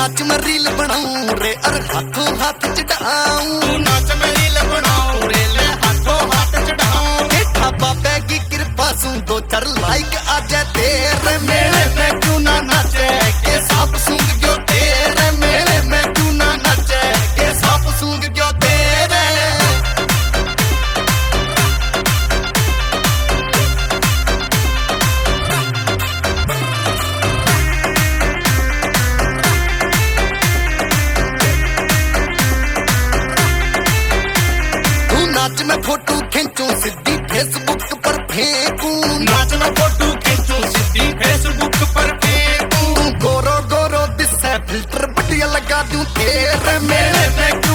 नाच में रील बनाऊं रे और हाथों हाथ चढ़ाऊं। तू नाच में रील बनाऊं रे ले हाथों हाथ चढ़ाऊं। देखा बाबे की कृपा सू 2-4 लाइक आ जाए तेरे मेले में क्यों ना नाचे के सांप सूंघ गयो तेरे मेले में क्यों ना नाचे के सांप सूंघ गयो तेरे। नाच में फोटो खींचूं सीधी फेसबुक पर फेंकूं। नाच में फोटो खींचूं सीधी फेसबुक पर फेंकूं। गोरो गोरो दिसे फिल्टर बढ़िया लगा दूं तेरे मेले में